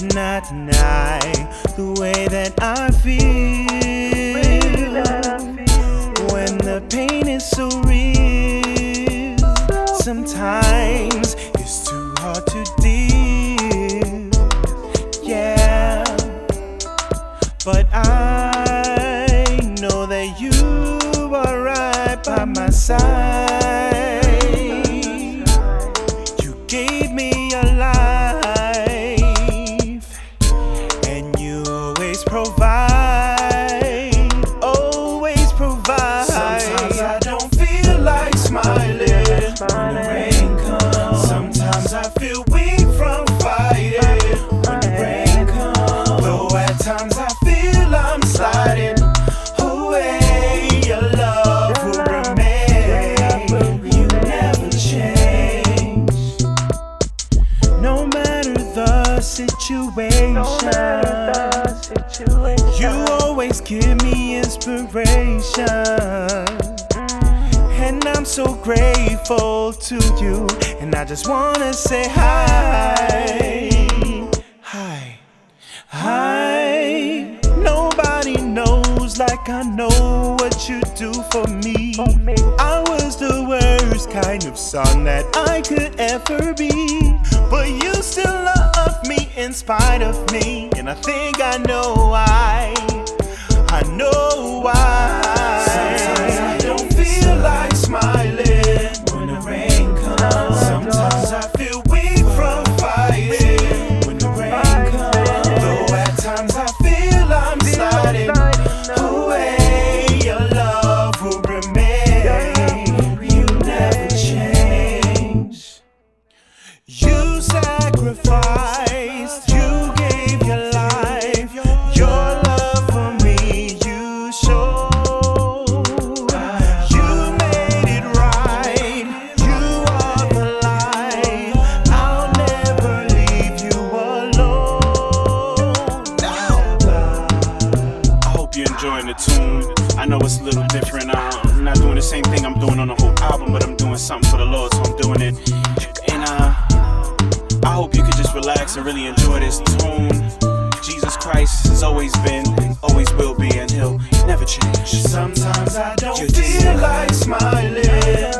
cannot deny the way that I feel when the pain is so real. Sometimes it's too hard to deal, yeah, but I know that you are right by my side. You gave me a life, and you always provide, always provide. Sometimes I don't feel like smiling when the rain comes. Sometimes I feel weak from fighting when the rain comes. Though at times I feel I'm sliding away, your love will remain. You never change. No matter the situation, you always give me inspiration. And I'm so grateful to you, and I just wanna say hi. Hi, hi. Nobody knows like I know what you do for me. I was the worst kind of son that I could ever be, but you still love me in spite of me, and I think I know why. I know why. Sometimes I don't feel like smiling when the rain comes. Sometimes I feel weak from fighting when the rain comes. Though at times I feel I'm sliding away, your love will remain. You never change. You sacrificed, you gave your life, your love for me you showed. You made it right, you are the light. I'll never leave you alone. I hope you're enjoying the tune. I know it's a little different. I'm not doing the same thing I'm doing on the whole album, but I'm doing something for the Lord, so I'm doing it. And I hope you could just relax and really enjoy this tune. Jesus Christ has always been, always will be, and He'll never change. Sometimes I don't feel like smiling